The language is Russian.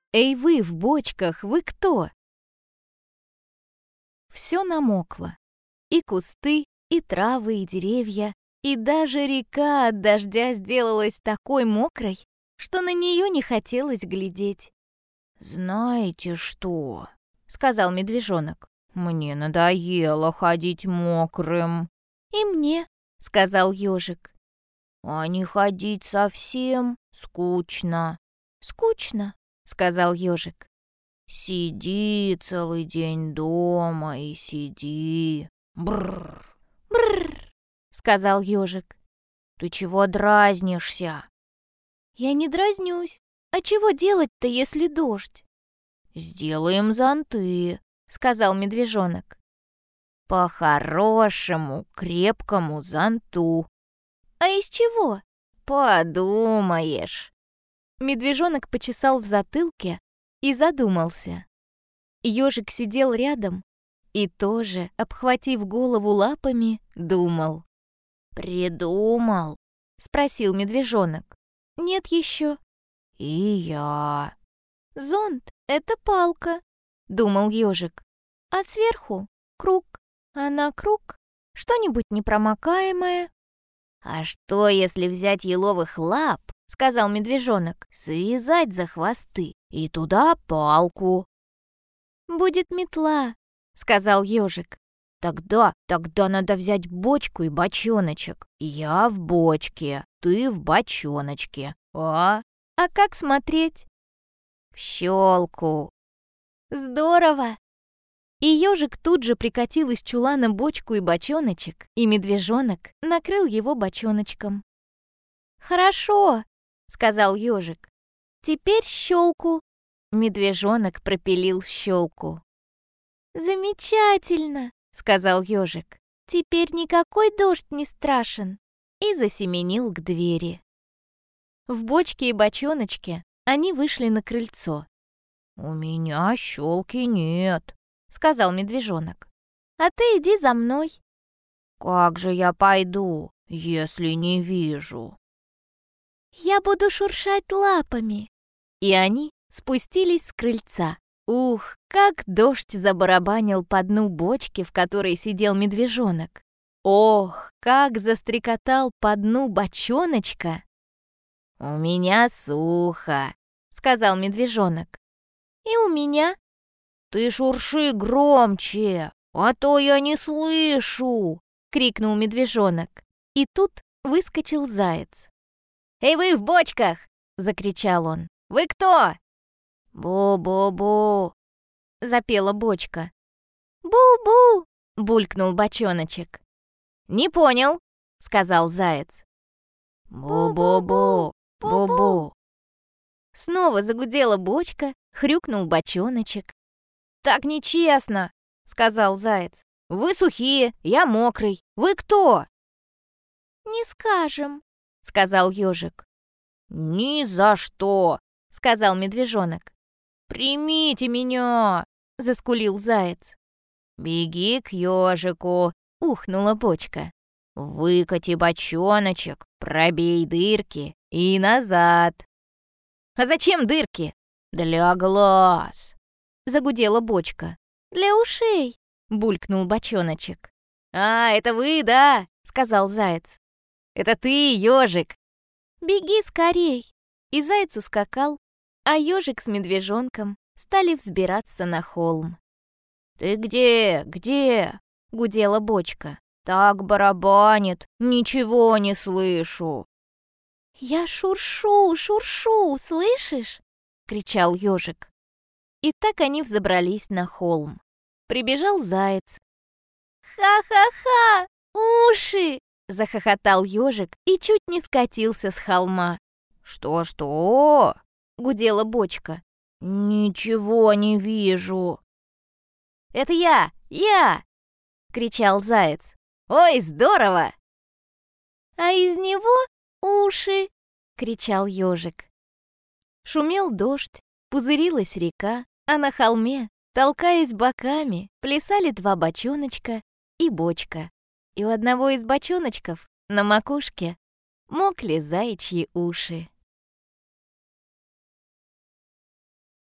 Эй вы в бочках, вы кто? Все намокло. И кусты, и травы, и деревья, и даже река от дождя сделалась такой мокрой, что на нее не хотелось глядеть. «Знаете что?» — сказал медвежонок. «Мне надоело ходить мокрым». «И мне», — сказал ежик. «А не ходить совсем скучно». «Скучно», — сказал ежик. «Сиди целый день дома и сиди. Бррр». «Бррр», — сказал ежик. «Ты чего дразнишься?» «Я не дразнюсь. А чего делать-то, если дождь?» «Сделаем зонты», — сказал медвежонок. «по хорошему крепкому зонту». «А из чего?» «Подумаешь». Медвежонок почесал в затылке и задумался. Ёжик сидел рядом и тоже, обхватив голову лапами, думал. «Придумал?» — спросил медвежонок. «Нет еще». «И я». «Зонт — это палка», — думал ёжик. «А сверху — круг, а на круг — что-нибудь непромокаемое». «А что, если взять еловых лап, — сказал медвежонок, — связать за хвосты и туда палку?» «Будет метла», — сказал ёжик. Тогда надо взять бочку и бочоночек. Я в бочке, ты в бочоночке. А как смотреть?» в щелку». «Здорово!» И ёжик тут же прикатил из чулана бочку и бочоночек, и медвежонок накрыл его бочоночком. «Хорошо», — сказал ёжик. «Теперь щелку». Медвежонок пропилил щелку. «Замечательно», — сказал ёжик. «Теперь никакой дождь не страшен», и засеменил к двери. В бочке и бочоночке они вышли на крыльцо. «У меня щелки нет», — сказал медвежонок. «А ты иди за мной». «Как же я пойду, если не вижу?» «Я буду шуршать лапами». И они спустились с крыльца. Ух, как дождь забарабанил по дну бочки, в которой сидел медвежонок. Ох, как застрекотал по дну бочоночка. «У меня сухо», — сказал медвежонок. «И у меня». «Ты шурши громче, а то я не слышу», — крикнул медвежонок. И тут выскочил заяц. «Эй вы в бочках!» — закричал он. «Вы кто?» «Бу-бу-бу», — запела бочка. «Бу-бу!» — булькнул бочоночек. «Не понял», — сказал заяц. «Бу-бу-бу, бу-бу». Снова загудела бочка, хрюкнул бочоночек. «Так нечестно», — сказал заяц. «Вы сухие, я мокрый. Вы кто?» «Не скажем», — сказал ёжик. «Ни за что», — сказал медвежонок. «Примите меня!» — заскулил заяц. «Беги к ёжику!» — ухнула бочка. «Выкати бочоночек, пробей дырки и назад!» «А зачем дырки?» «Для глаз!» — загудела бочка. «Для ушей!» — булькнул бочоночек. «А, это вы, да?» — сказал заяц. «Это ты, ёжик!» «Беги скорей!» И заяц ускакал, а ёжик с медвежонком стали взбираться на холм. «Ты где? Где?» — гудела бочка. «Так барабанит, ничего не слышу». «Я шуршу, шуршу, слышишь?» — кричал ёжик. И так они взобрались на холм. Прибежал заяц. «Ха-ха-ха! Уши!» — захохотал ёжик и чуть не скатился с холма. «Что-что?» — гудела бочка. «Ничего не вижу». «Это я!» — кричал заяц. «Ой, здорово!» «А из него уши!» — кричал ёжик. Шумел дождь, пузырилась река, а на холме, толкаясь боками, плясали два бочоночка и бочка. И у одного из бочоночков на макушке мокли заячьи уши.